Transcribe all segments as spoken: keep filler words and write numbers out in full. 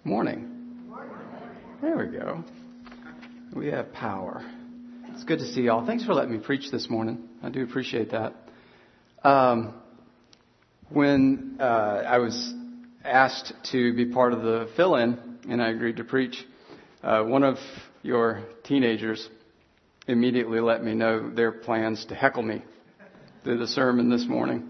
Morning. There we go. We have power. It's good to see y'all. Thanks for letting me preach this morning. I do appreciate that. Um, when uh, I was asked to be part of the fill-in and I agreed to preach, uh, one of your teenagers immediately let me know their plans to heckle me through the sermon this morning.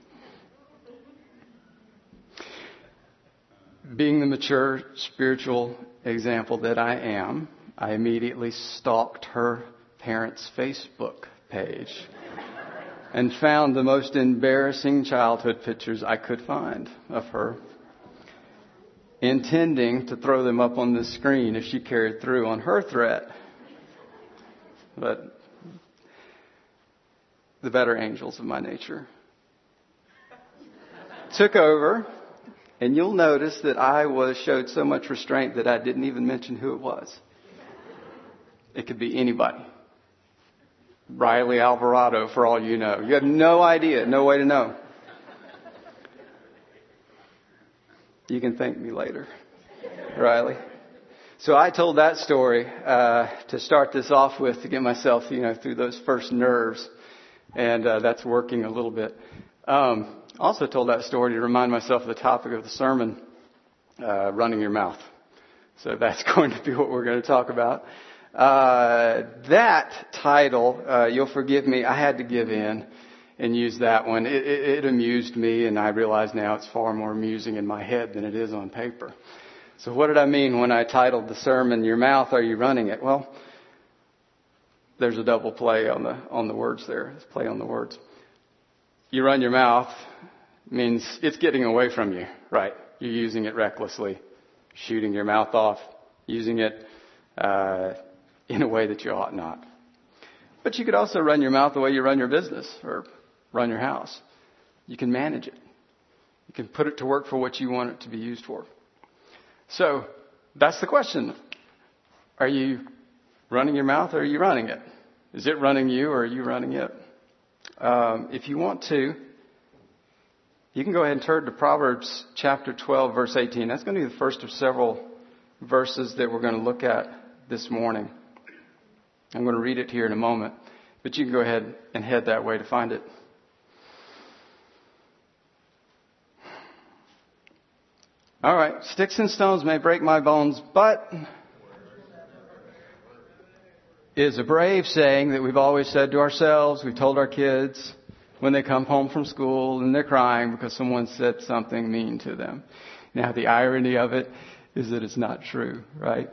Being the mature spiritual example that I am, I immediately stalked her parents' Facebook page and found the most embarrassing childhood pictures I could find of her, intending to throw them up on the screen if she carried through on her threat. But the better angels of my nature took over. And you'll notice that I was showed so much restraint that I didn't even mention who it was. It could be anybody. Riley Alvarado, for all you know. You have no idea, no way to know. You can thank me later, Riley. So I told that story uh, to start this off with to get myself, you know, through those first nerves. And uh, that's working a little bit. Um, also told that story to remind myself of the topic of the sermon, uh, running your mouth. So that's going to be what we're going to talk about. Uh, that title, uh, you'll forgive me, I had to give in and use that one. It, it, it amused me, and I realize now it's far more amusing in my head than it is on paper. So what did I mean when I titled the sermon, Your Mouth, Are You Running It? Well, there's a double play on the on the words there. It's play on the words. You run your mouth means it's getting away from you, right? You're using it recklessly, shooting your mouth off, using it uh, in a way that you ought not. But you could also run your mouth the way you run your business or run your house. You can manage it. You can put it to work for what you want it to be used for. So that's the question. Are you running your mouth or are you running it? Is it running you or are you running it? Um, if you want to, you can go ahead and turn to Proverbs chapter twelve, verse eighteen. That's going to be the first of several verses that we're going to look at this morning. I'm going to read it here in a moment, but you can go ahead and head that way to find it. All right. Sticks and stones may break my bones, but is a brave saying that we've always said to ourselves, we've told our kids when they come home from school and they're crying because someone said something mean to them. Now, the irony of it is that it's not true, right?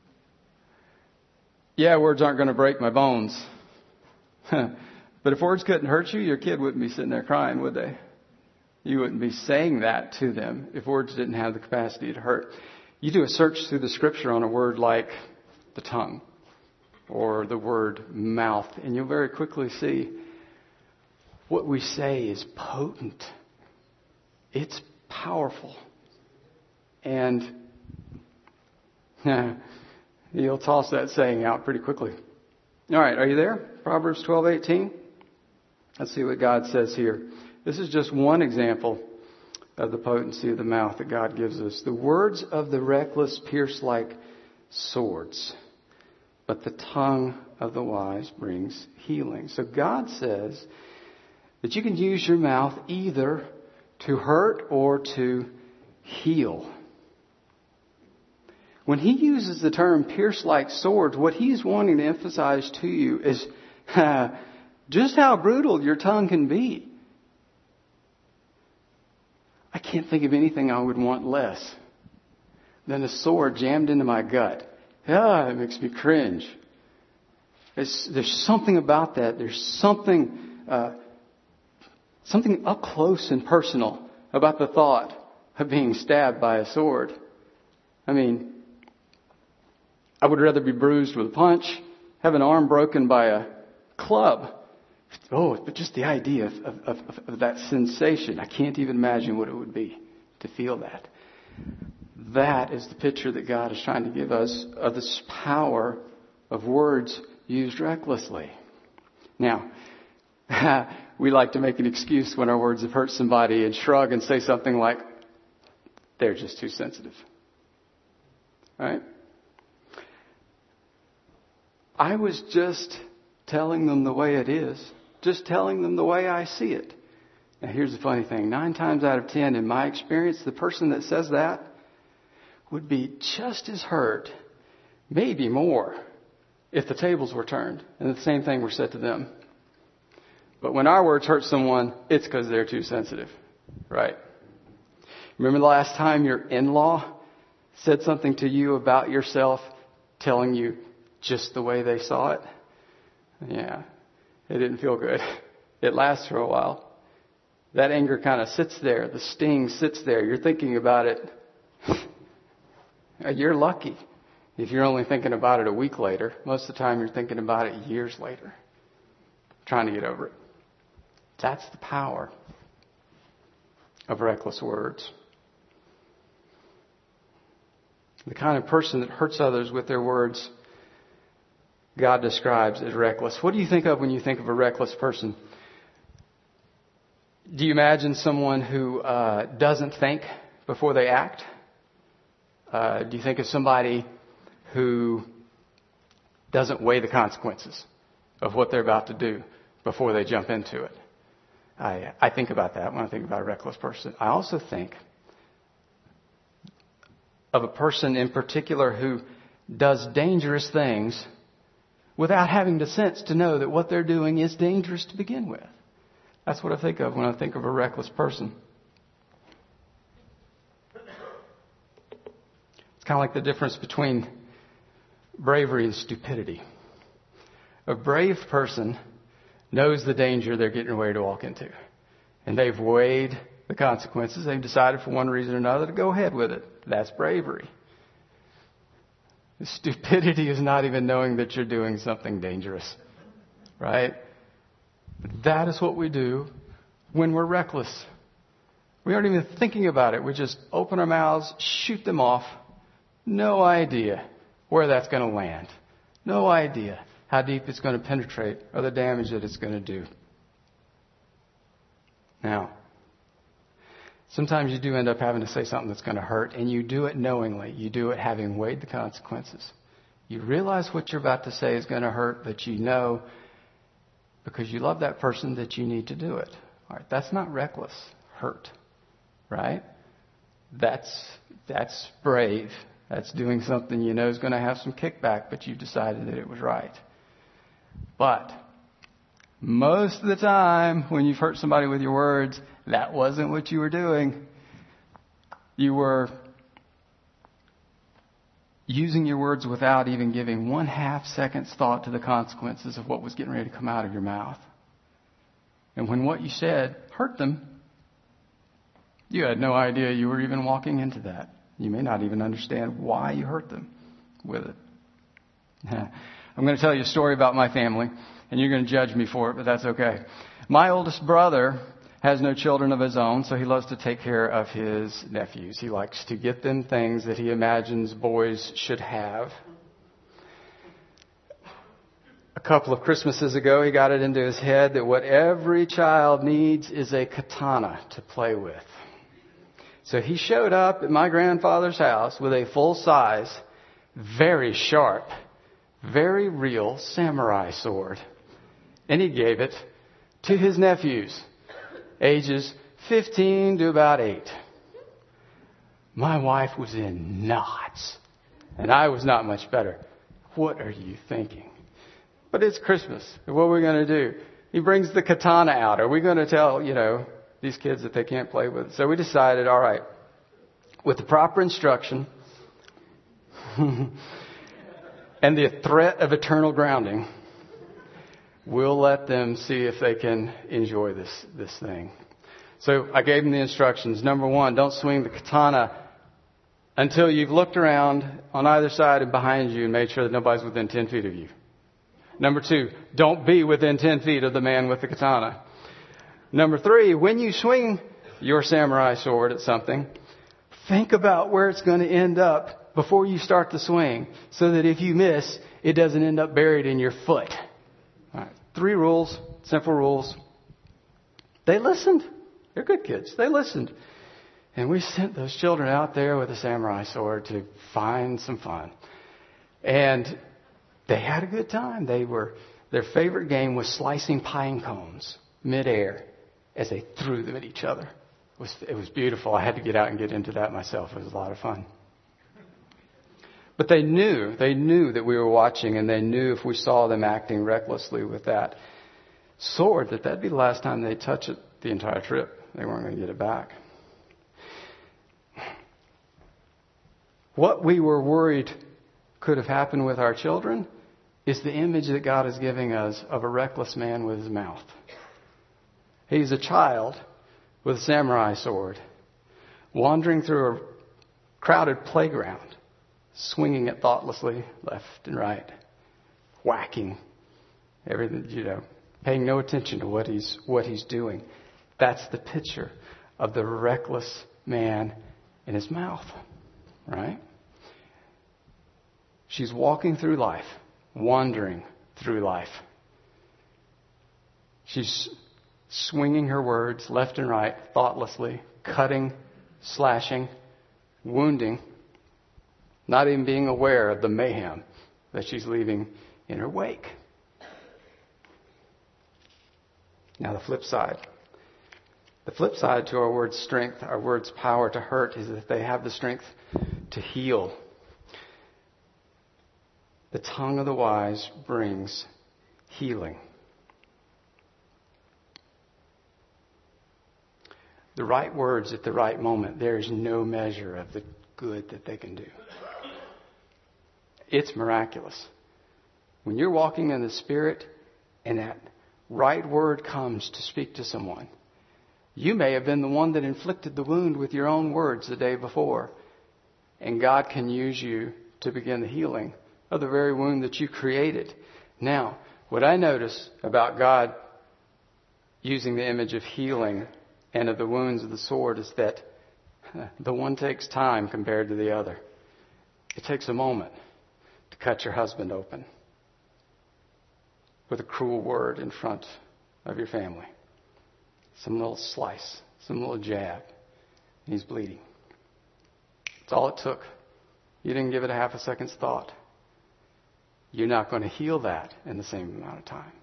Yeah, words aren't going to break my bones. But if words couldn't hurt you, your kid wouldn't be sitting there crying, would they? You wouldn't be saying that to them if words didn't have the capacity to hurt. You do a search through the scripture on a word like the tongue or the word mouth, and you'll very quickly see what we say is potent. It's powerful. And you'll toss that saying out pretty quickly. All right, are you there? Proverbs twelve eighteen. Let's see what God says here. This is just one example of the potency of the mouth that God gives us. The words of the reckless pierce like swords, but the tongue of the wise brings healing. So God says that you can use your mouth either to hurt or to heal. When he uses the term pierce like swords, what he's wanting to emphasize to you is uh, just how brutal your tongue can be. I can't think of anything I would want less than a sword jammed into my gut. Ah, it makes me cringe. It's, there's something about that. There's something, uh, something up close and personal about the thought of being stabbed by a sword. I mean, I would rather be bruised with a punch, have an arm broken by a club. Oh, but just the idea of, of, of, of that sensation, I can't even imagine what it would be to feel that. That is the picture that God is trying to give us of this power of words used recklessly. Now, we like to make an excuse when our words have hurt somebody and shrug and say something like, they're just too sensitive. right? I was just telling them the way it is, just telling them the way I see it. Now, here's the funny thing. Nine times out of ten, in my experience, the person that says that would be just as hurt, maybe more, if the tables were turned and the same thing were said to them. But when our words hurt someone, it's because they're too sensitive, right? Remember the last time your in-law said something to you about yourself, telling you just the way they saw it? Yeah, it didn't feel good. It lasts for a while. That anger kind of sits there. The sting sits there. You're thinking about it. You're lucky if you're only thinking about it a week later. Most of the time you're thinking about it years later, trying to get over it. That's the power of reckless words. The kind of person that hurts others with their words, God describes as reckless. What do you think of when you think of a reckless person? Do you imagine someone who uh, doesn't think before they act? Uh, do you think of somebody who doesn't weigh the consequences of what they're about to do before they jump into it? I, I think about that when I think about a reckless person. I also think of a person in particular who does dangerous things without having the sense to know that what they're doing is dangerous to begin with. That's what I think of when I think of a reckless person. It's kind of like the difference between bravery and stupidity. A brave person knows the danger they're getting ready to walk into. And they've weighed the consequences. They've decided for one reason or another to go ahead with it. That's bravery. Stupidity is not even knowing that you're doing something dangerous. Right? That is what we do when we're reckless. We aren't even thinking about it. We just open our mouths, shoot them off. No idea where that's going to land. No idea how deep it's going to penetrate or the damage that it's going to do. Now, sometimes you do end up having to say something that's going to hurt, and you do it knowingly. You do it having weighed the consequences. You realize what you're about to say is going to hurt, but you know because you love that person that you need to do it. All right, that's not reckless hurt, right? That's that's brave. That's doing something you know is going to have some kickback, but you've decided that it was right. But most of the time, when you've hurt somebody with your words, that wasn't what you were doing. You were using your words without even giving one half second's thought to the consequences of what was getting ready to come out of your mouth. And when what you said hurt them, you had no idea you were even walking into that. You may not even understand why you hurt them with it. I'm going to tell you a story about my family, and you're going to judge me for it, but that's okay. My oldest brother has no children of his own, so he loves to take care of his nephews. He likes to get them things that he imagines boys should have. A couple of Christmases ago, he got it into his head that what every child needs is a katana to play with. So he showed up at my grandfather's house with a full-size, very sharp, very real samurai sword. And he gave it to his nephews, ages fifteen to about eight. My wife was in knots, and I was not much better. What are you thinking? But it's Christmas. What are we going to do? He brings the katana out. Are we going to tell, you know, these kids that they can't play with it? So we decided, all right, with the proper instruction and the threat of eternal grounding, we'll let them see if they can enjoy this, this thing. So I gave them the instructions. Number one, don't swing the katana until you've looked around on either side and behind you and made sure that nobody's within ten feet of you. Number two, don't be within ten feet of the man with the katana. Number three, when you swing your samurai sword at something, think about where it's going to end up before you start the swing, so that if you miss, it doesn't end up buried in your foot. All right. Three rules, simple rules. They listened. They're good kids. They listened. And we sent those children out there with a samurai sword to find some fun. And they had a good time. They were, their favorite game was slicing pine cones midair as they threw them at each other. It was, it was beautiful. I had to get out and get into that myself. It was a lot of fun. But they knew, they knew that we were watching, and they knew if we saw them acting recklessly with that sword, that that'd be the last time they'd touch it the entire trip. They weren't going to get it back. What we were worried could have happened with our children is the image that God is giving us of a reckless man with his mouth. He's a child with a samurai sword, wandering through a crowded playground, swinging it thoughtlessly left and right, whacking everything, you know, paying no attention to what he's what he's doing. That's the picture of the reckless man in his mouth, right? She's walking through life, wandering through life. She's swinging her words left and right, thoughtlessly, cutting, slashing, wounding, not even being aware of the mayhem that she's leaving in her wake. Now the flip side. The flip side to our word's strength, our word's power to hurt, is that they have the strength to heal. The tongue of the wise brings healing. The right words at the right moment, there is no measure of the good that they can do. It's miraculous. When you're walking in the Spirit and that right word comes to speak to someone, you may have been the one that inflicted the wound with your own words the day before. And God can use you to begin the healing of the very wound that you created. Now, what I notice about God using the image of healing and of the wounds of the sword is that the one takes time compared to the other. It takes a moment to cut your husband open with a cruel word in front of your family. Some little slice, some little jab, and he's bleeding. That's all it took. You didn't give it a half a second's thought. You're not going to heal that in the same amount of time.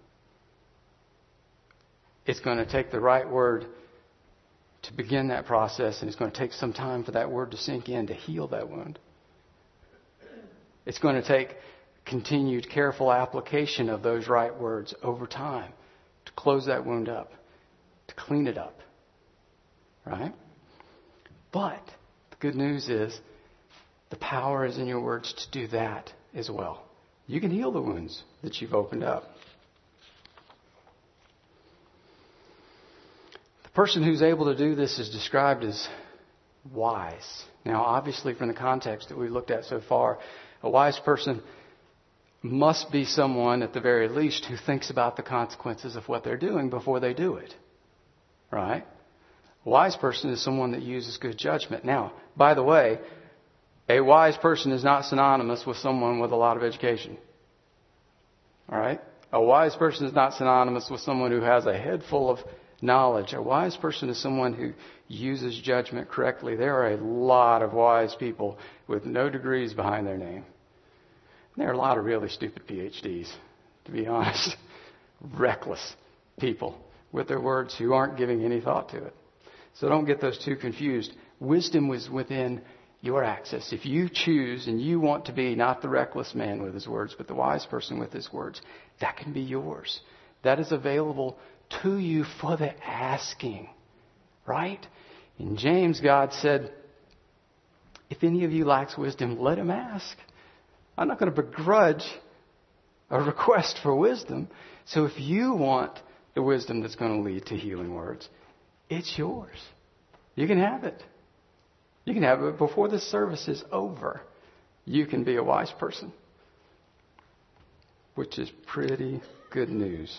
It's going to take the right word to begin that process, and it's going to take some time for that word to sink in to heal that wound. It's going to take continued careful application of those right words over time to close that wound up, to clean it up. Right? But the good news is the power is in your words to do that as well. You can heal the wounds that you've opened up. The person who's able to do this is described as wise. Now, obviously, from the context that we looked at so far, a wise person must be someone, at the very least, who thinks about the consequences of what they're doing before they do it. Right? A wise person is someone that uses good judgment. Now, by the way, a wise person is not synonymous with someone with a lot of education. All right? A wise person is not synonymous with someone who has a head full of knowledge. A wise person is someone who uses judgment correctly. There are a lot of wise people with no degrees behind their name. There are a lot of really stupid P H Ds, to be honest. Reckless people with their words who aren't giving any thought to it. So don't get those two confused. Wisdom was within your access. If you choose and you want to be not the reckless man with his words, but the wise person with his words, that can be yours. That is available to you for the asking. Right? In James, God said, if any of you lacks wisdom, let him ask. I'm not going to begrudge a request for wisdom. So if you want the wisdom that's going to lead to healing words, it's yours. You can have it. You can have it before the service is over. You can be a wise person, which is pretty good news.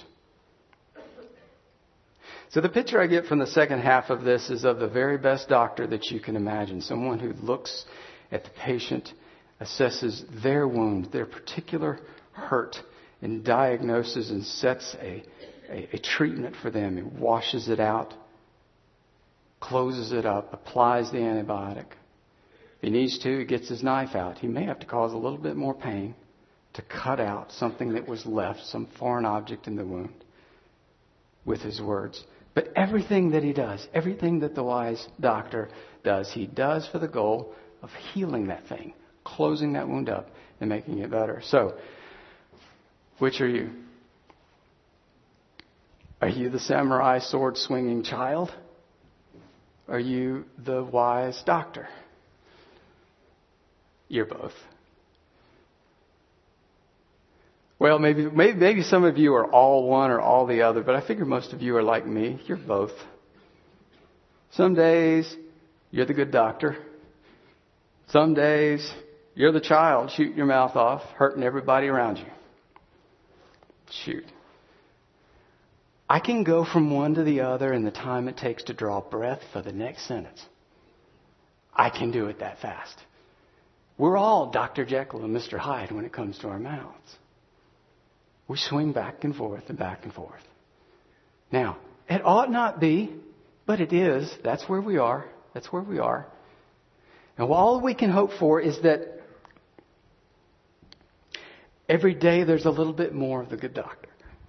So the picture I get from the second half of this is of the very best doctor that you can imagine. Someone who looks at the patient, assesses their wound, their particular hurt, and diagnoses and sets a, a, a treatment for them and washes it out. closes it up, applies the antibiotic. If he needs to, he gets his knife out. He may have to cause a little bit more pain to cut out something that was left, some foreign object in the wound, with his words. But everything that he does, everything that the wise doctor does, he does for the goal of healing that thing, closing that wound up and making it better. So, which are you? Are you the samurai sword swinging child? Are you the wise doctor? You're both. Well, maybe, maybe maybe some of you are all one or all the other, but I figure most of you are like me. You're both. Some days you're the good doctor. Some days you're the child shooting your mouth off, hurting everybody around you. Shoot. I can go from one to the other in the time it takes to draw breath for the next sentence. I can do it that fast. We're all Doctor Jekyll and Mister Hyde when it comes to our mouths. We swing back and forth and back and forth. Now, it ought not be, but it is. That's where we are. That's where we are. And all we can hope for is that every day there's a little bit more of the good doctor.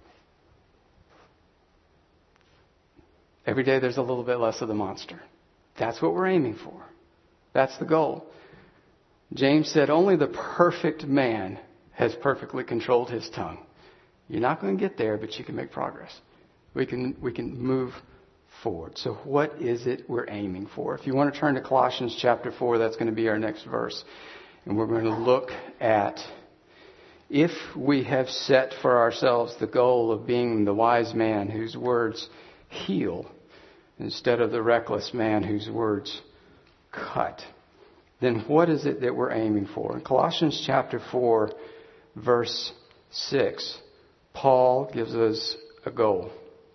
Every day there's a little bit less of the monster. That's what we're aiming for. That's the goal. James said only the perfect man has perfectly controlled his tongue. You're not going to get there, but you can make progress. We can we can move forward. So what is it we're aiming for? If you want to turn to Colossians chapter four, that's going to be our next verse. And we're going to look at if we have set for ourselves the goal of being the wise man whose words heal instead of the reckless man whose words cut, then what is it that we're aiming for? In Colossians chapter four, verse six, Paul gives us a goal.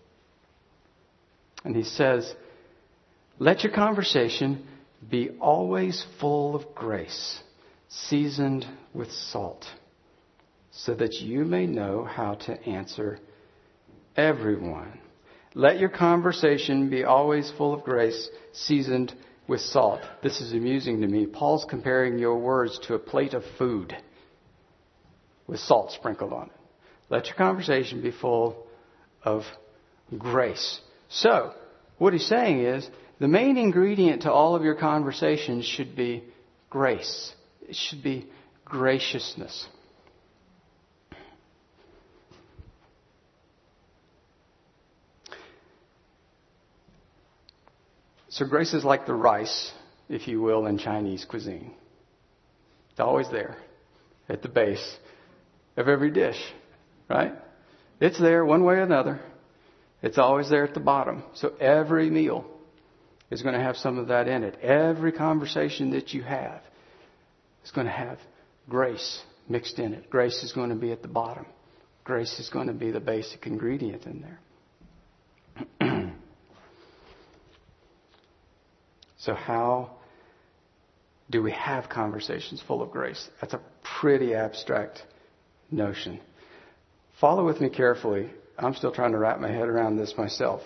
And he says, let your conversation be always full of grace, seasoned with salt, so that you may know how to answer everyone. Let your conversation be always full of grace, seasoned with salt. This is amusing to me. Paul's comparing your words to a plate of food with salt sprinkled on it. Let your conversation be full of grace. So, what he's saying is, the main ingredient to all of your conversations should be grace. It should be graciousness. So grace is like the rice, if you will, in Chinese cuisine. It's always there at the base of every dish, right? It's there one way or another. It's always there at the bottom. So every meal is going to have some of that in it. Every conversation that you have is going to have grace mixed in it. Grace is going to be at the bottom. Grace is going to be the basic ingredient in there. So how do we have conversations full of grace? That's a pretty abstract notion. Follow with me carefully. I'm still trying to wrap my head around this myself.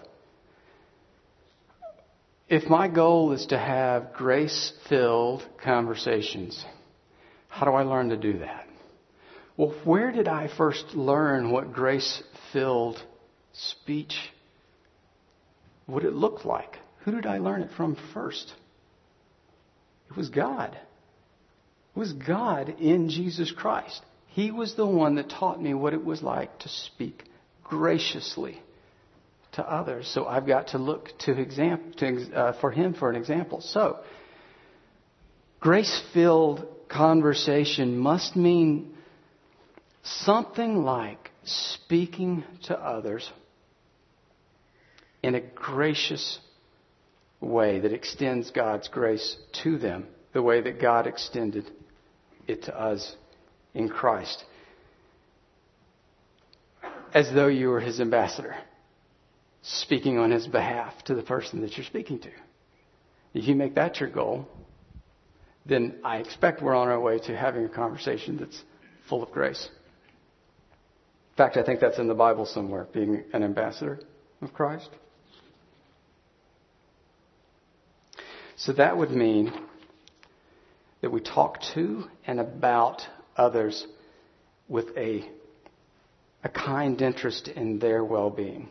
If my goal is to have grace-filled conversations, how do I learn to do that? Well, where did I first learn what grace-filled speech would it look like? Who did I learn it from first? It was God. It was God in Jesus Christ. He was the one that taught me what it was like to speak graciously to others. So I've got to look to exam- to, uh, for him for an example. So, grace-filled conversation must mean something like speaking to others in a gracious way that extends God's grace to them, the way that God extended it to us in Christ. As though you were his ambassador, speaking on his behalf to the person that you're speaking to. If you make that your goal, then I expect we're on our way to having a conversation that's full of grace. In fact, I think that's in the Bible somewhere, being an ambassador of Christ. So that would mean that we talk to and about others with a, a kind interest in their well-being.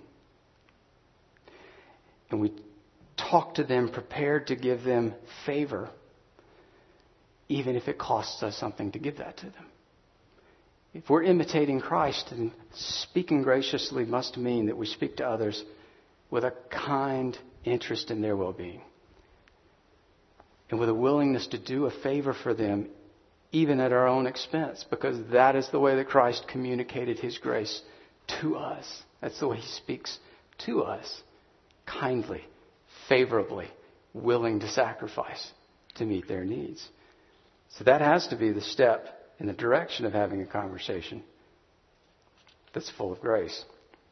And we talk to them prepared to give them favor, even if it costs us something to give that to them. If we're imitating Christ, then speaking graciously must mean that we speak to others with a kind interest in their well-being. And with a willingness to do a favor for them, even at our own expense, because that is the way that Christ communicated His grace to us. That's the way He speaks to us. Kindly, favorably, willing to sacrifice to meet their needs. So that has to be the step in the direction of having a conversation that's full of grace.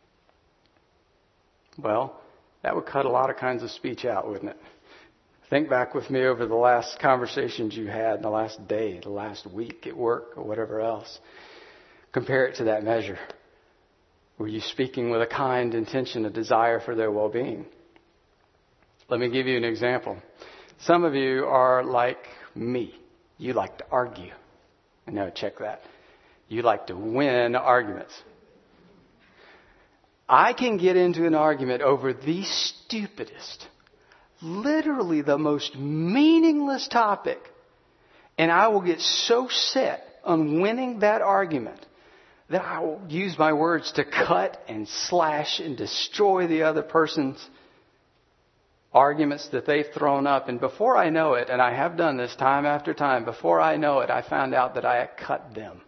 Well, that would cut a lot of kinds of speech out, wouldn't it? Think back with me over the last conversations you had in the last day, the last week at work, or whatever else. Compare it to that measure. Were you speaking with a kind intention, a desire for their well-being? Let me give you an example. Some of you are like me. You like to argue. No, check that. You like to win arguments. I can get into an argument over the stupidest, literally the most meaningless topic, and I will get so set on winning that argument that I will use my words to cut and slash and destroy the other person's arguments that they've thrown up. And before I know it, and I have done this time after time, before I know it, I found out that I had cut them.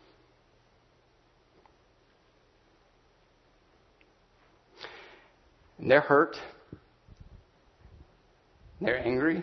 And they're hurt. They're angry.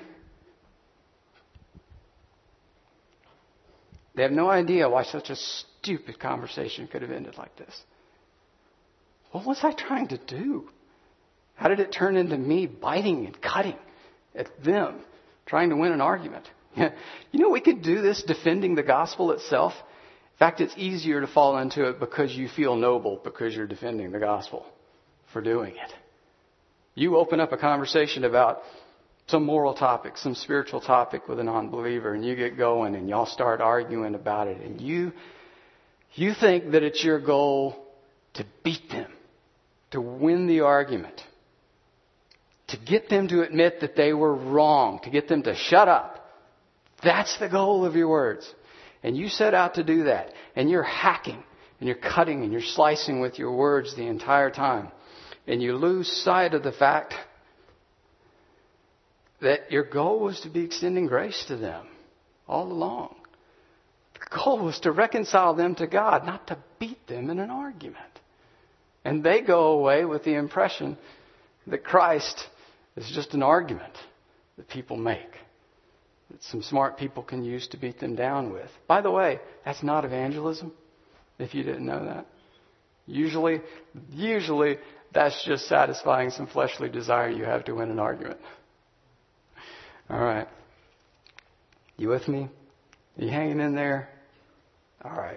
They have no idea why such a stupid conversation could have ended like this. What was I trying to do? How did it turn into me biting and cutting at them, trying to win an argument? You know, we could do this defending the gospel itself. In fact, it's easier to fall into it because you feel noble, because you're defending the gospel for doing it. You open up a conversation about some moral topic, some spiritual topic with a non-believer, and you get going and y'all start arguing about it, and you you think that it's your goal to beat them, to win the argument, to get them to admit that they were wrong, to get them to shut up. That's the goal of your words. And you set out to do that. And you're hacking, and you're cutting, and you're slicing with your words the entire time. And you lose sight of the fact that your goal was to be extending grace to them all along. The goal was to reconcile them to God, not to beat them in an argument. And they go away with the impression that Christ is just an argument that people make, that some smart people can use to beat them down with. By the way, that's not evangelism, if you didn't know that. Usually, usually that's just satisfying some fleshly desire you have to win an argument. All right. You with me? Are you hanging in there? All right.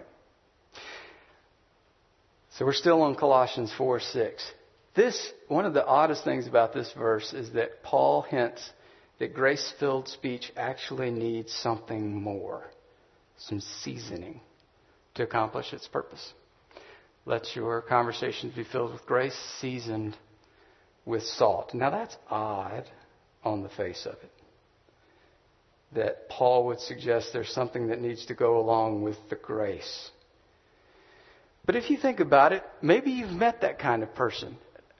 So we're still on Colossians four six. This, one of the oddest things about this verse is that Paul hints that grace-filled speech actually needs something more, some seasoning to accomplish its purpose. Let your conversations be filled with grace, seasoned with salt. Now that's odd on the face of it, that Paul would suggest there's something that needs to go along with the grace. But if you think about it, maybe you've met that kind of person.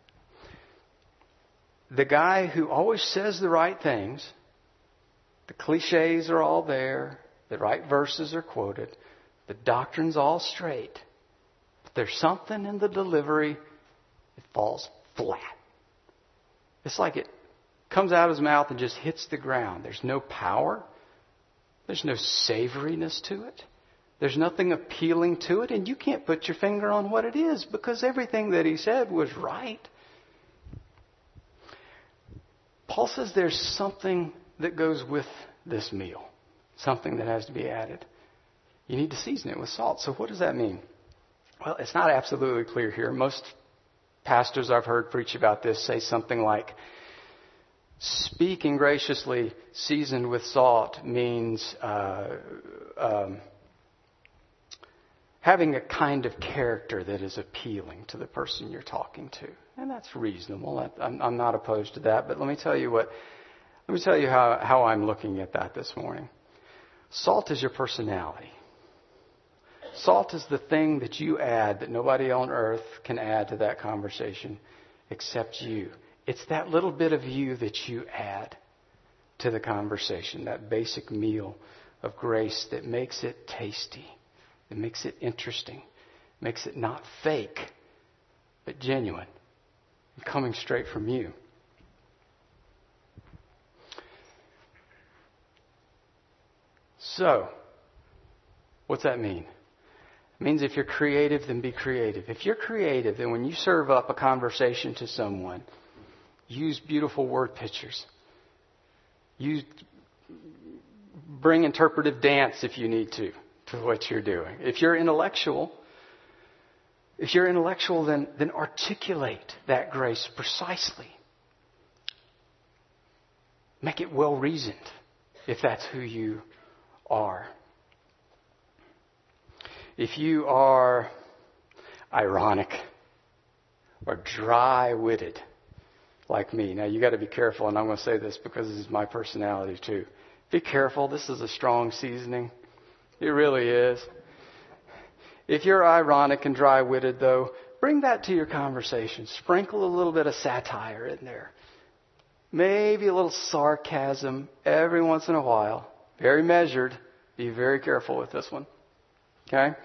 The guy who always says the right things, the cliches are all there, the right verses are quoted, the doctrine's all straight, but there's something in the delivery that falls flat. It's like it comes out of his mouth and just hits the ground. There's no power. There's no savoriness to it. There's nothing appealing to it, and you can't put your finger on what it is because everything that he said was right. Paul says there's something that goes with this meal, something that has to be added. You need to season it with salt. So what does that mean? Well, it's not absolutely clear here. Most pastors I've heard preach about this say something like, Speaking graciously, seasoned with salt, means uh, um, having a kind of character that is appealing to the person you're talking to. And that's reasonable. I'm, I'm not opposed to that. But let me tell you what, let me tell you how, how I'm looking at that this morning. Salt is your personality. Salt is the thing that you add that nobody on earth can add to that conversation except you. It's that little bit of you that you add to the conversation, that basic meal of grace that makes it tasty, that makes it interesting, makes it not fake, but genuine, and coming straight from you. So, what's that mean? It means if you're creative, then be creative. If you're creative, then when you serve up a conversation to someone, use beautiful word pictures. Use, bring interpretive dance if you need to, to what you're doing. If you're intellectual, if you're intellectual, then, then articulate that grace precisely. Make it well reasoned, if that's who you are. If you are ironic or dry-witted, like me. Now, you got to be careful, and I'm going to say this because this is my personality too. Be careful. This is a strong seasoning. It really is. If you're ironic and dry-witted, though, bring that to your conversation. Sprinkle a little bit of satire in there. Maybe a little sarcasm every once in a while. Very measured. Be very careful with this one. Okay?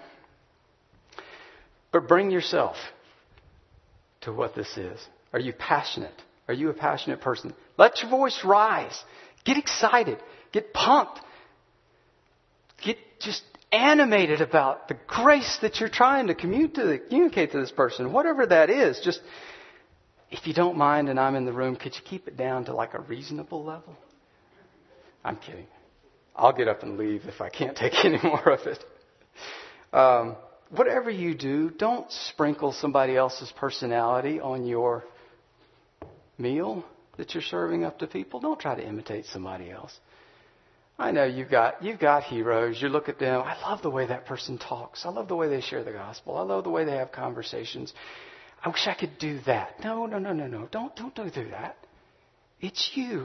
But bring yourself to what this is. Are you passionate? Are you a passionate person? Let your voice rise. Get excited. Get pumped. Get just animated about the grace that you're trying to communicate to this person. Whatever that is, just, if you don't mind and I'm in the room, could you keep it down to like a reasonable level? I'm kidding. I'll get up and leave if I can't take any more of it. Um, whatever you do, don't sprinkle somebody else's personality on your meal that you're serving up to people. Don't try to imitate somebody else. I know you've got you've got heroes. You look at them. I love the way that person talks. I love the way they share the gospel. I love the way they have conversations. I wish I could do that. No, no, no, no, no. Don't don't do that. It's you.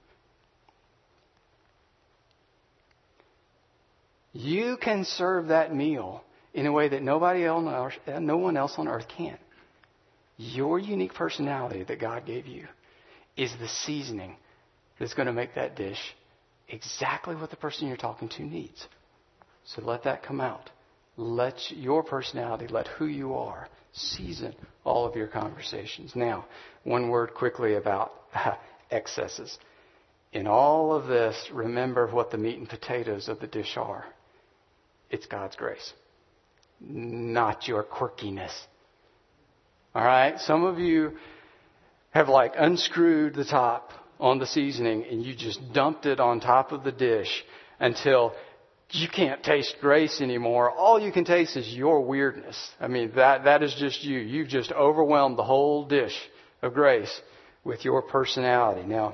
You can serve that meal in a way that nobody else, no one else on earth can. Your unique personality that God gave you is the seasoning that's going to make that dish exactly what the person you're talking to needs. So let that come out. Let your personality, let who you are, season all of your conversations. Now, one word quickly about excesses. In all of this, remember what the meat and potatoes of the dish are. It's God's grace, not your quirkiness. All right? Some of you have like unscrewed the top on the seasoning and you just dumped it on top of the dish until you can't taste grace anymore. All you can taste is your weirdness. I mean, that that is just you. You've just overwhelmed the whole dish of grace with your personality. Now,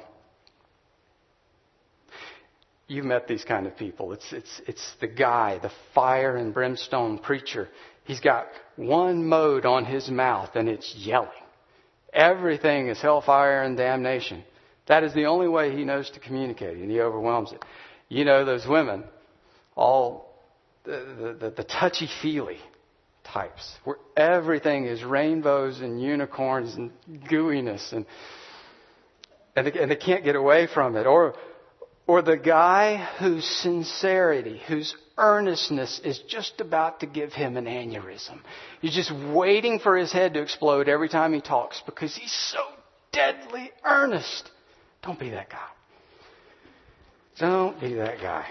you've met these kind of people. It's it's it's the guy, the fire and brimstone preacher. He's got one mode on his mouth and it's yelling. Everything is hellfire and damnation. That is the only way he knows to communicate, and he overwhelms it. You know those women, all the, the, the touchy-feely types, where everything is rainbows and unicorns and gooiness, and and they, and they can't get away from it. Or Or the guy whose sincerity, whose earnestness is just about to give him an aneurysm. You're just waiting for his head to explode every time he talks because he's so deadly earnest. Don't be that guy. Don't be that guy.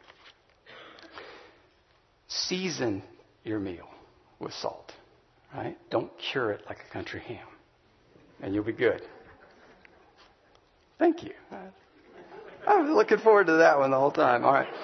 Season your meal with salt, right? Don't cure it like a country ham, and you'll be good. Thank you. I was looking forward to that one the whole time. All right.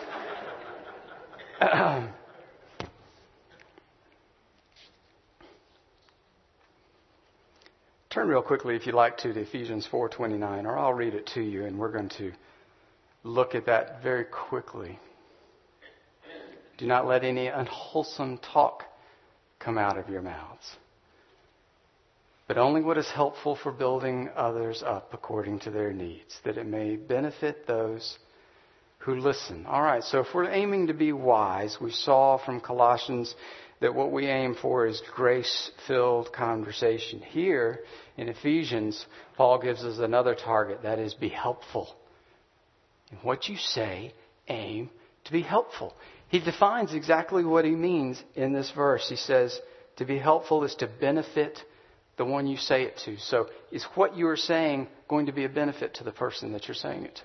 Turn real quickly, if you like, to Ephesians four twenty-nine, or I'll read it to you, and we're going to look at that very quickly. Do not let any unwholesome talk come out of your mouths, but only what is helpful for building others up according to their needs, that it may benefit those who listen. All right, so if we're aiming to be wise, we saw from Colossians that what we aim for is grace-filled conversation. Here in Ephesians, Paul gives us another target, that is, be helpful. In what you say, aim to be helpful. He defines exactly what he means in this verse. He says to be helpful is to benefit the one you say it to. So is what you are saying going to be a benefit to the person that you're saying it to?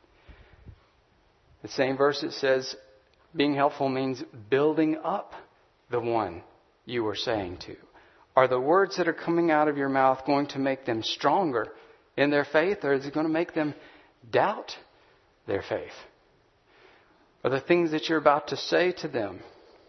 The same verse, it says being helpful means building up the one you are saying to. Are the words that are coming out of your mouth going to make them stronger in their faith, or is it going to make them doubt their faith? Are the things that you're about to say to them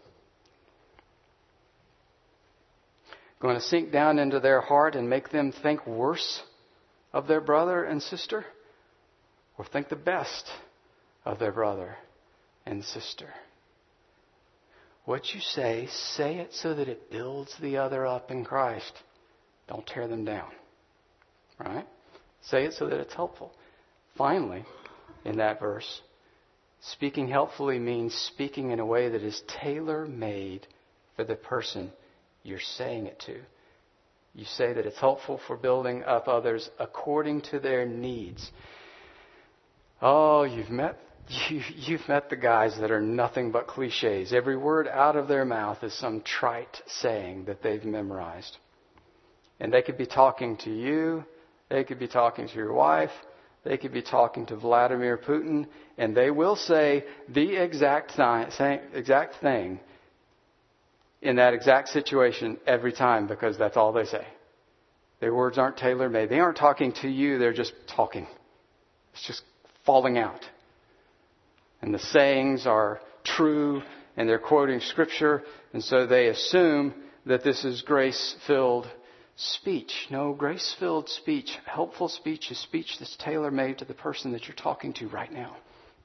going to sink down into their heart and make them think worse of their brother and sister, or think the best of their brother and sister? What you say, say it so that it builds the other up in Christ. Don't tear them down. Right? Say it so that it's helpful. Finally, in that verse, speaking helpfully means speaking in a way that is tailor-made for the person you're saying it to. You say that it's helpful for building up others according to their needs. Oh, you've met you, you've met the guys that are nothing but cliches. Every word out of their mouth is some trite saying that they've memorized. And they could be talking to you. They could be talking to your wife. They could be talking to Vladimir Putin. And they will say the exact, th- exact thing in that exact situation every time, because that's all they say. Their words aren't tailor-made. They aren't talking to you. They're just talking. It's just falling out. And the sayings are true, and they're quoting Scripture, and so they assume that this is grace-filled speech. No, grace-filled speech, helpful speech, is speech that's tailor-made to the person that you're talking to right now.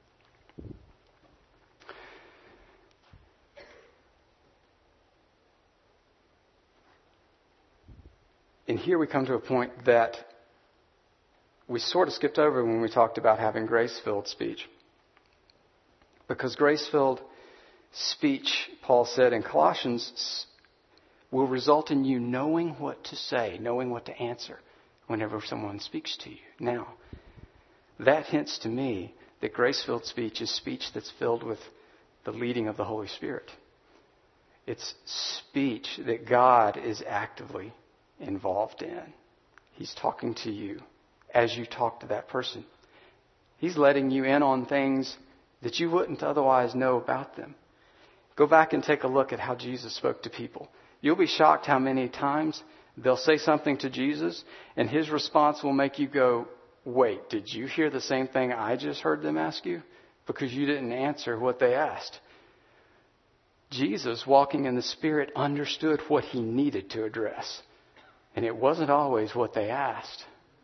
And here we come to a point that we sort of skipped over when we talked about having grace-filled speech. Because grace-filled speech, Paul said in Colossians, will result in you knowing what to say, knowing what to answer whenever someone speaks to you. Now, that hints to me that grace-filled speech is speech that's filled with the leading of the Holy Spirit. It's speech that God is actively involved in. He's talking to you as you talk to that person. He's letting you in on things that you wouldn't otherwise know about them. Go back and take a look at how Jesus spoke to people. You'll be shocked how many times they'll say something to Jesus and his response will make you go, wait, did you hear the same thing I just heard them ask you? Because you didn't answer what they asked. Jesus, walking in the Spirit, understood what he needed to address. And it wasn't always what they asked.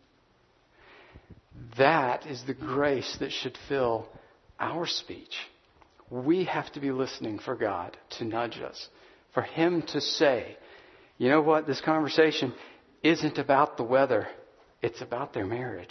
That is the grace that should fill our speech. We have to be listening for God to nudge us, for him to say, you know what, this conversation isn't about the weather, it's about their marriage.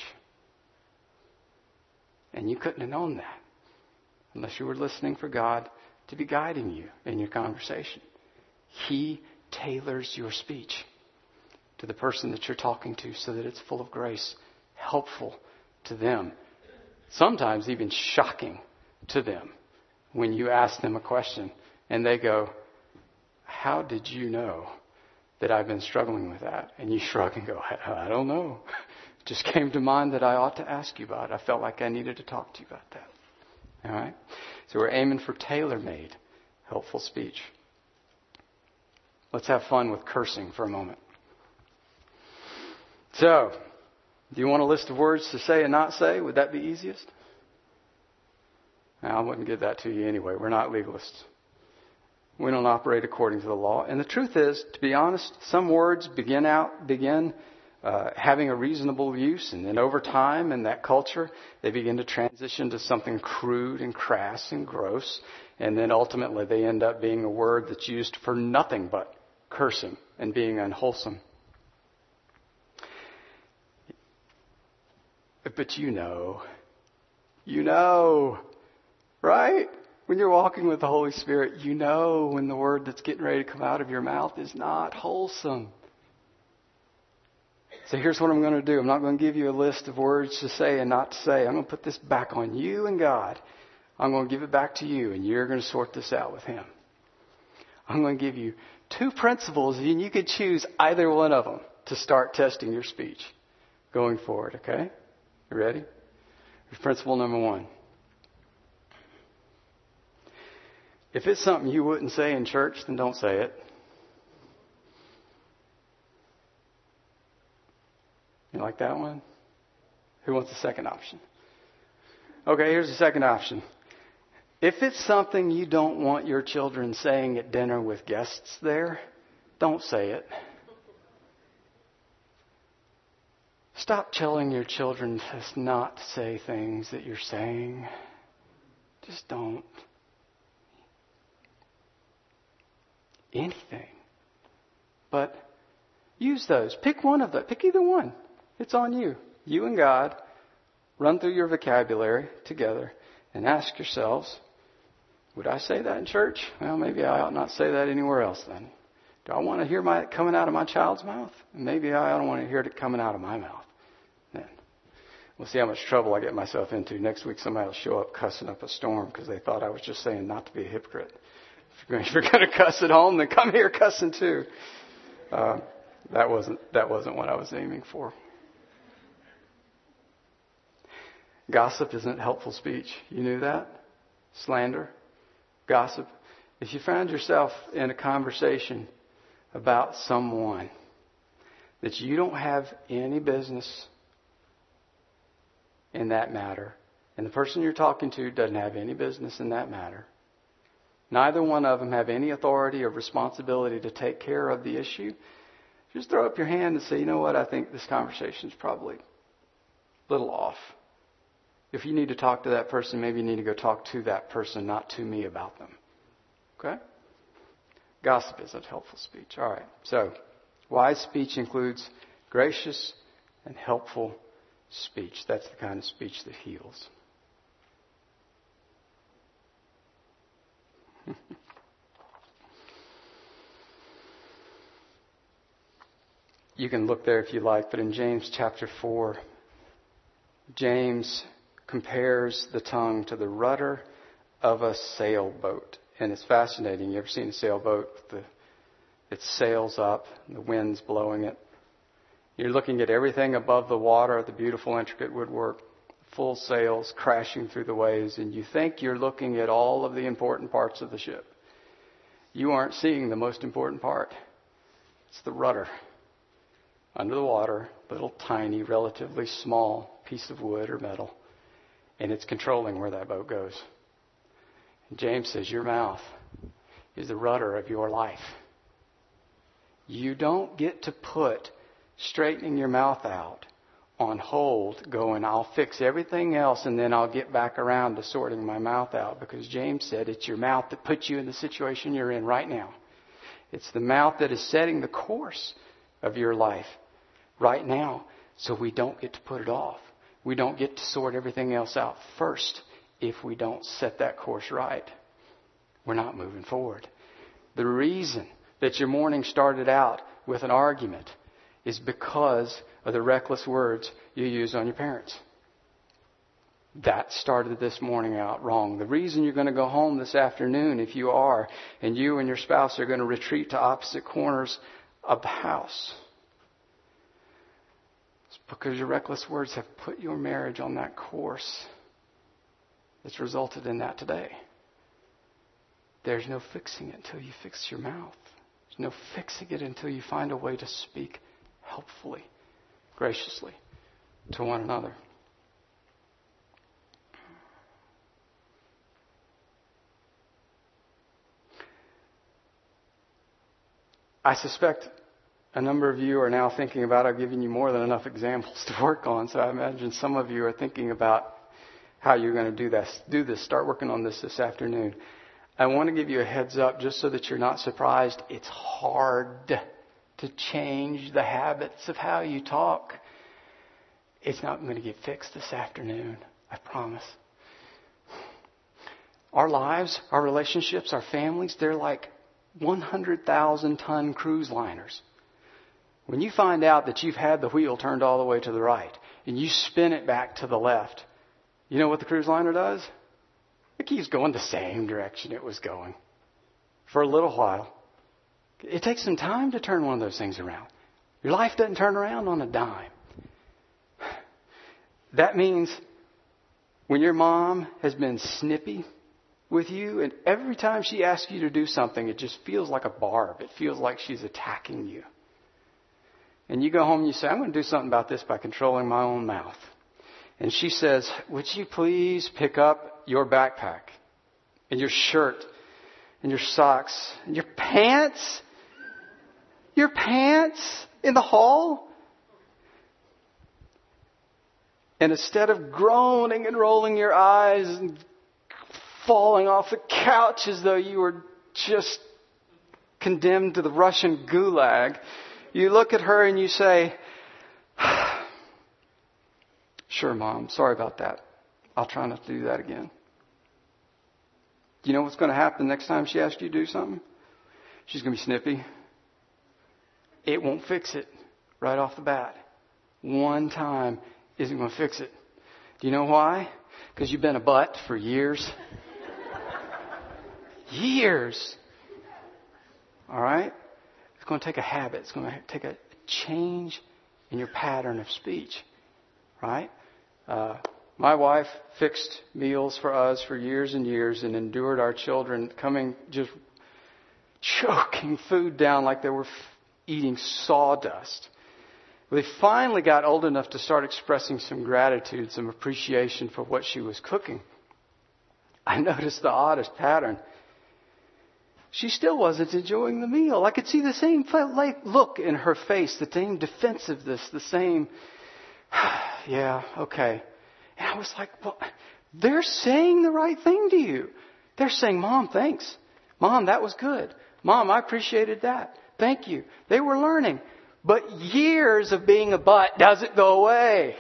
And you couldn't have known that unless you were listening for God to be guiding you in your conversation. He tailors your speech to the person that you're talking to so that it's full of grace, helpful to them. Sometimes even shocking to them when you ask them a question and they go, how did you know that I've been struggling with that? And you shrug and go, I, I don't know. It just came to mind that I ought to ask you about it. I felt like I needed to talk to you about that. All right? So we're aiming for tailor-made, helpful speech. Let's have fun with cursing for a moment. So, do you want a list of words to say and not say? Would that be easiest? Now, I wouldn't give that to you anyway. We're not legalists. We don't operate according to the law. And the truth is, to be honest, some words begin out, begin uh, having a reasonable use. And then over time in that culture, they begin to transition to something crude and crass and gross. And then ultimately they end up being a word that's used for nothing but cursing and being unwholesome. But you know, you know, right? When you're walking with the Holy Spirit, you know when the word that's getting ready to come out of your mouth is not wholesome. So here's what I'm going to do. I'm not going to give you a list of words to say and not to say. I'm going to put this back on you and God. I'm going to give it back to you, and you're going to sort this out with Him. I'm going to give you two principles, and you could choose either one of them to start testing your speech going forward, okay? You ready? Here's principle number one. If it's something you wouldn't say in church, then don't say it. You like that one? Who wants the second option? Okay, here's the second option. If it's something you don't want your children saying at dinner with guests there, don't say it. Stop telling your children to not say things that you're saying. Just don't. Anything. But use those. Pick one of those. Pick either one. It's on you. You and God. Run through your vocabulary together and ask yourselves, would I say that in church? Well, maybe I ought not say that anywhere else then. Do I want to hear my coming out of my child's mouth? Maybe I don't want to hear it coming out of my mouth. Then we'll see how much trouble I get myself into. Next week somebody will show up cussing up a storm because they thought I was just saying not to be a hypocrite. If you're going to cuss at home, then come here cussing too. Uh, that wasn't that wasn't what I was aiming for. Gossip isn't helpful speech. You knew that? Slander, gossip. If you find yourself in a conversation about someone that you don't have any business in that matter, and the person you're talking to doesn't have any business in that matter, neither one of them have any authority or responsibility to take care of the issue, just throw up your hand and say, you know what, I think this conversation is probably a little off. If you need to talk to that person, maybe you need to go talk to that person, not to me about them. Okay? Gossip isn't helpful speech. All right. So, wise speech includes gracious and helpful speech. That's the kind of speech that heals. You can look there if you like, but in James chapter four, James compares the tongue to the rudder of a sailboat. And it's fascinating. You ever seen a sailboat? The, it sails up, the wind's blowing it. You're looking at everything above the water, the beautiful intricate woodwork, full sails crashing through the waves, and you think you're looking at all of the important parts of the ship. You aren't seeing the most important part. It's the rudder. Under the water, little tiny, relatively small piece of wood or metal. And it's controlling where that boat goes. And James says your mouth is the rudder of your life. You don't get to put straightening your mouth out on hold going, I'll fix everything else and then I'll get back around to sorting my mouth out. Because James said it's your mouth that puts you in the situation you're in right now. It's the mouth that is setting the course of your life right now. So we don't get to put it off. We don't get to sort everything else out first if we don't set that course right. We're not moving forward. The reason that your morning started out with an argument is because of the reckless words you used on your parents. That started this morning out wrong. The reason you're going to go home this afternoon, if you are, and you and your spouse are going to retreat to opposite corners of the house, because your reckless words have put your marriage on that course that's resulted in that today. There's no fixing it until you fix your mouth. There's no fixing it until you find a way to speak helpfully, graciously to one another. I suspect a number of you are now thinking about, I've given you more than enough examples to work on. So I imagine some of you are thinking about how you're going to do this. Do this. Start working on this this afternoon. I want to give you a heads up just so that you're not surprised. It's hard to change the habits of how you talk. It's not going to get fixed this afternoon. I promise. Our lives, our relationships, our families, they're like one hundred thousand ton cruise liners. When you find out that you've had the wheel turned all the way to the right and you spin it back to the left, you know what the cruise liner does? It keeps going the same direction it was going for a little while. It takes some time to turn one of those things around. Your life doesn't turn around on a dime. That means when your mom has been snippy with you, and every time she asks you to do something, it just feels like a barb. It feels like she's attacking you. And you go home and you say, I'm going to do something about this by controlling my own mouth. And she says, would you please pick up your backpack and your shirt and your socks and your pants? Your pants in the hall? And instead of groaning and rolling your eyes and falling off the couch as though you were just condemned to the Russian gulag, you look at her and you say, sure, Mom, sorry about that. I'll try not to do that again. Do you know what's going to happen next time she asks you to do something? She's going to be snippy. It won't fix it right off the bat. One time isn't going to fix it. Do you know why? Because you've been a butt for years. Years. All right? It's going to take a habit. It's going to take a change in your pattern of speech. Right? Uh, my wife fixed meals for us for years and years and endured our children coming, just choking food down like they were f- eating sawdust. They finally got old enough to start expressing some gratitude, some appreciation for what she was cooking. I noticed the oddest pattern. She still wasn't enjoying the meal. I could see the same look in her face, the same defensiveness, the same, yeah, okay. And I was like, well, they're saying the right thing to you. They're saying, Mom, thanks. Mom, that was good. Mom, I appreciated that. Thank you. They were learning. But years of being a butt doesn't go away.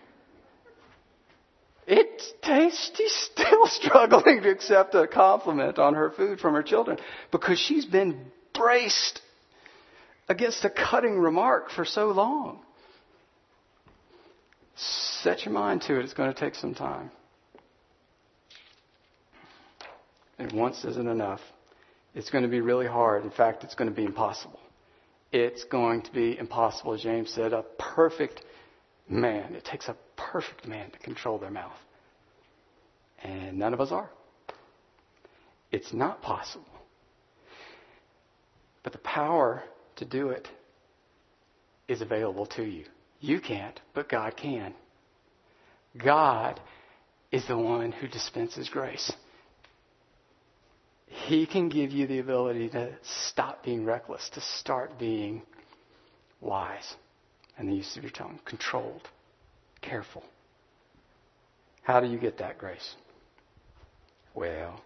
It's tasty, still struggling to accept a compliment on her food from her children because she's been braced against a cutting remark for so long. Set your mind to it. It's going to take some time. And once isn't enough. It's going to be really hard. In fact, it's going to be impossible. It's going to be impossible, James said. A perfect man. It takes a perfect man to control their mouth. And none of us are. It's not possible. But the power to do it is available to you. You can't, but God can. God is the one who dispenses grace. He can give you the ability to stop being reckless, to start being wise. And the use of your tongue, controlled, careful. How do you get that grace? Well,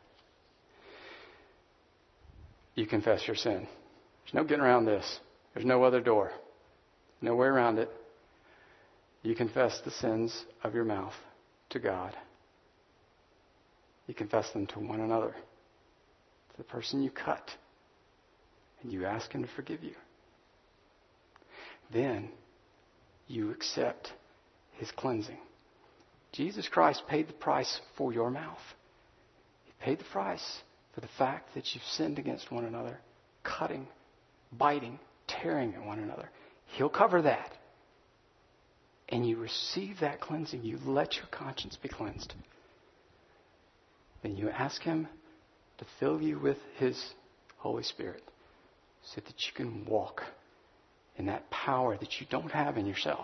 you confess your sin. There's no getting around this. There's no other door. No way around it. You confess the sins of your mouth to God. You confess them to one another. To the person you cut. And you ask him to forgive you. Then you accept his cleansing. Jesus Christ paid the price for your mouth. He paid the price for the fact that you've sinned against one another, cutting, biting, tearing at one another. He'll cover that. And you receive that cleansing. You let your conscience be cleansed. Then you ask him to fill you with his Holy Spirit so that you can walk in that power that you don't have in yourself.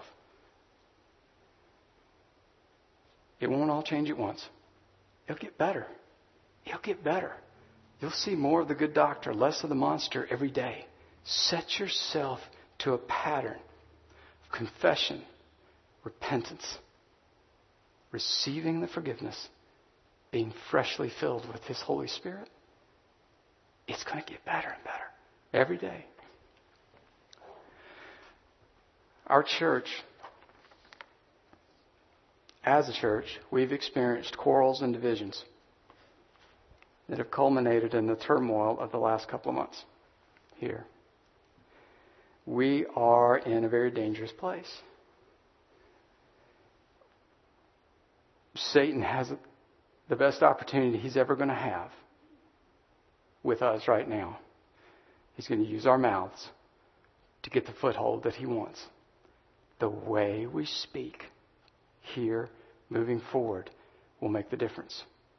It won't all change at once. It'll get better. It'll get better. You'll see more of the good doctor, less of the monster every day. Set yourself to a pattern of confession, repentance, receiving the forgiveness, being freshly filled with His Holy Spirit, it's going to get better and better every day. Our church, as a church, we've experienced quarrels and divisions that have culminated in the turmoil of the last couple of months here. We are in a very dangerous place. Satan has the best opportunity he's ever going to have with us right now. He's going to use our mouths to get the foothold that he wants. The way we speak here, moving forward, will make the difference.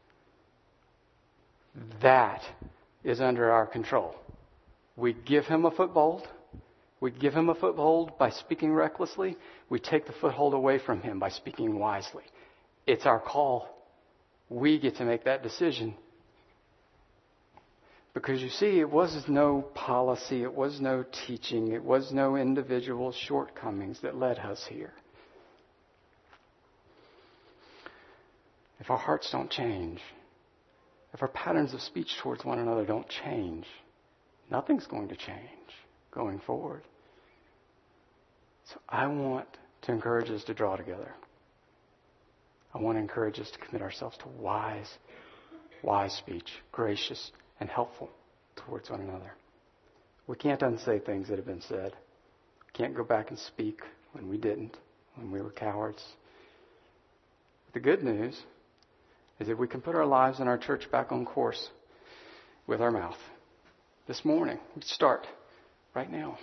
That is under our control. We give him a foothold. We give him a foothold by speaking recklessly. We take the foothold away from him by speaking wisely. It's our call. We get to make that decision. Because you see, it was no policy, it was no teaching, it was no individual shortcomings that led us here. If our hearts don't change, if our patterns of speech towards one another don't change, nothing's going to change going forward. So I want to encourage us to draw together. I want to encourage us to commit ourselves to wise, wise speech, gracious and helpful towards one another. We can't unsay things that have been said. We can't go back and speak when we didn't, when we were cowards. The good news is that we can put our lives and our church back on course with our mouth. This morning, we start right now.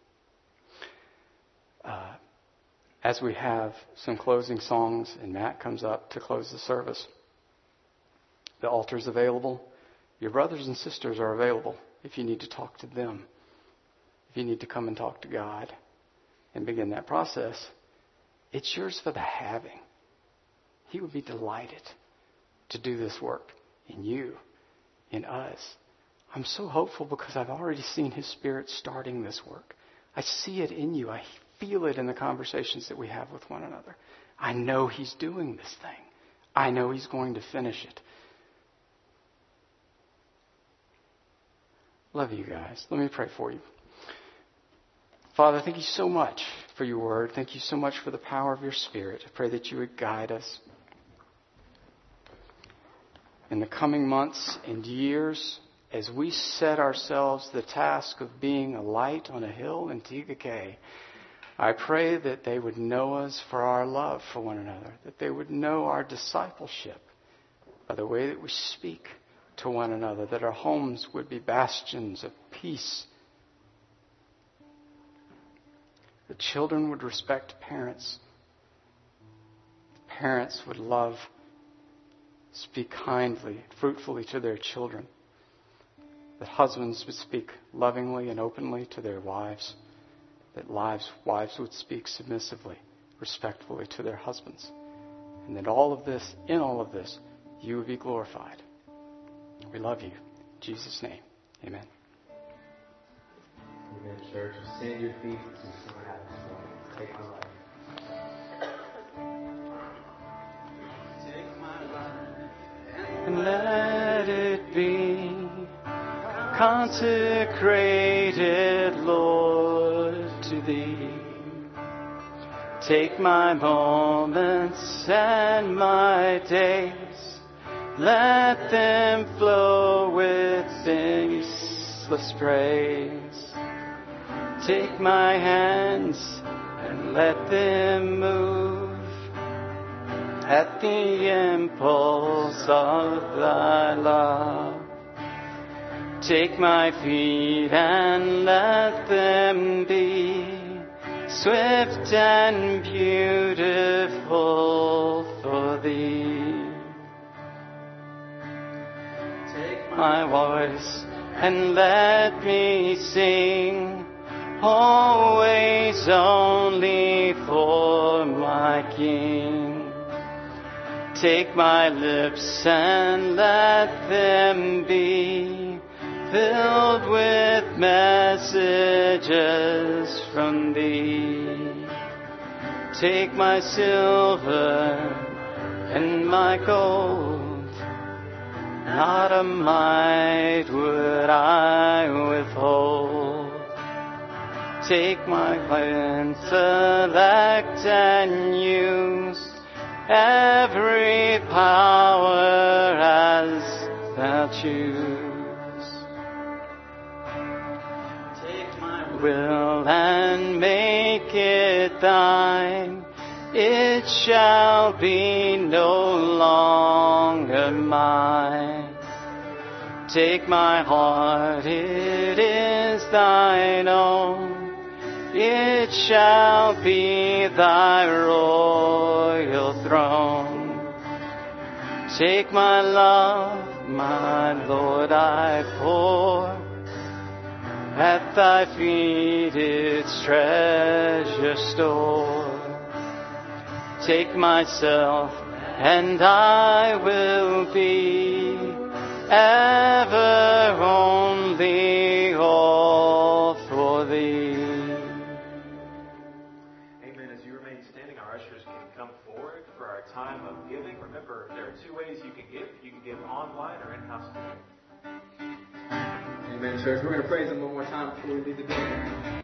Uh, as we have some closing songs and Matt comes up to close the service, the altar's available. Your brothers and sisters are available if you need to talk to them. If you need to come and talk to God and begin that process, it's yours for the having. He would be delighted to do this work in you, in us. I'm so hopeful because I've already seen His Spirit starting this work. I see it in you. I feel it in the conversations that we have with one another. I know He's doing this thing. I know He's going to finish it. Love you guys. Let me pray for you. Father, thank you so much for your word. Thank you so much for the power of your Spirit. I pray that you would guide us in the coming months and years as we set ourselves the task of being a light on a hill in T G K. I pray that they would know us for our love for one another, that they would know our discipleship by the way that we speak to one another, that our homes would be bastions of peace. The children would respect parents. Parents would love, speak kindly, fruitfully to their children. That husbands would speak lovingly and openly to their wives. That wives, wives would speak submissively, respectfully to their husbands. And that all of this, in all of this, you would be glorified. We love you. In Jesus' name, amen. Amen, church. Stand your feet and see what happens. Take my life. Take my life and let it be consecrated, Lord, to Thee. Take my moments and my days. Let them flow with ceaseless praise. Take my hands and let them move at the impulse of Thy love. Take my feet and let them be swift and beautiful for Thee. My voice and let me sing always only for my King. Take my lips and let them be filled with messages from thee. Take my silver and my gold, not a mite would I withhold. Take my intellect and use every power as thou choose. Take my will and make it thine. It shall be no longer mine. Take my heart, it is thine own. It shall be thy royal throne. Take my love, my Lord, I pour at thy feet its treasure store. Take myself, and I will be ever only all for thee. Amen. As you remain standing, our ushers can come forward for our time of giving. Remember, there are two ways you can give. You can give online or in-house giving. Amen, church. We're going to praise Him one more time before we leave the building.